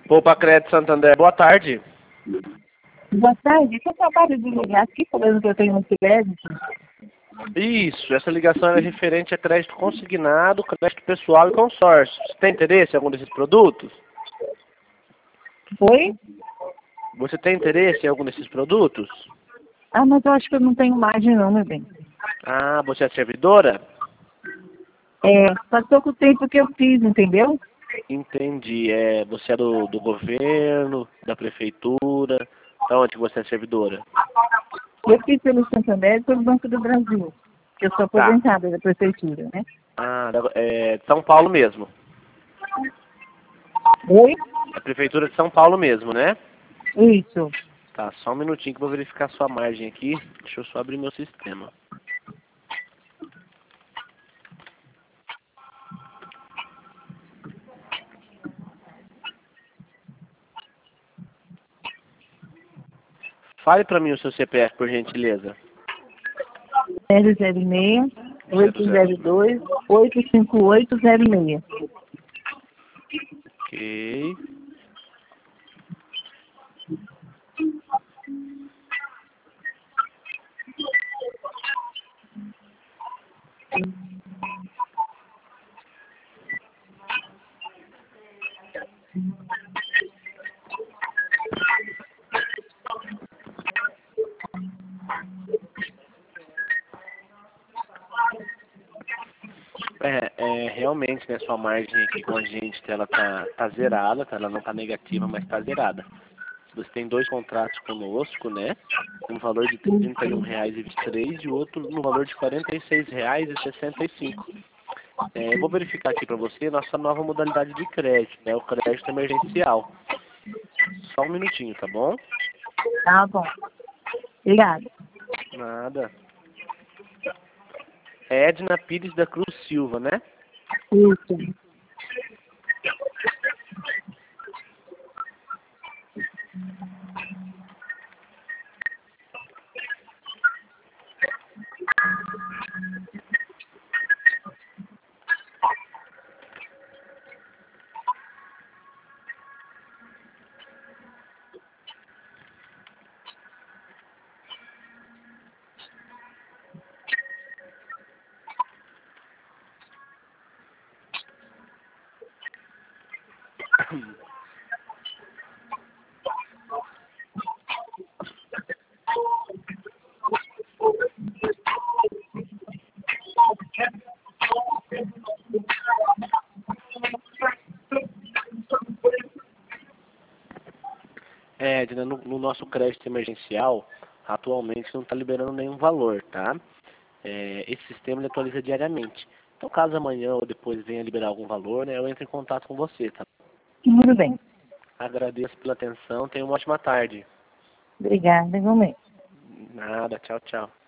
Poupa Crédito Santander, boa tarde. Boa tarde, você acaba de ligar aqui falando que eu tenho um crédito? Isso, essa ligação é referente a crédito consignado, crédito pessoal e consórcio. Você tem interesse em algum desses produtos? Oi? Você tem interesse em algum desses produtos? Ah, mas eu acho que eu não tenho margem não, meu bem. Ah, você é servidora? Faz pouco tempo que eu fiz, entendeu? Entendi. Você é do governo, da prefeitura? Da onde você é servidora? Eu fiz pelo Santander e pelo Banco do Brasil, que eu sou Tá. aposentada da prefeitura, né? Ah, de São Paulo mesmo. Oi? A prefeitura de São Paulo mesmo, né? Isso. Tá, só um minutinho que eu vou verificar a sua margem aqui. Deixa eu só abrir meu sistema. Fale para mim o seu CPF, por gentileza. 006 802 85806. Ok. Realmente, né, sua margem aqui com a gente, ela tá zerada, tá? Ela não tá negativa, mas tá zerada. Você tem dois contratos conosco, né? Um valor de R$ 31,23 e o outro no valor de R$ 46,65. Eu vou verificar aqui para você nossa nova modalidade de crédito, né? O crédito emergencial. Só um minutinho, tá bom? Tá bom. Obrigada. Nada. É Edna Pires da Cruz Silva, né? Isso. Edna, no nosso crédito emergencial, atualmente não está liberando nenhum valor, tá? Esse sistema ele atualiza diariamente. Então, caso amanhã ou depois venha liberar algum valor, né, eu entro em contato com você, tá? Tudo bem. Agradeço pela atenção, tenha uma ótima tarde. Obrigada, igualmente. Nada, tchau, tchau.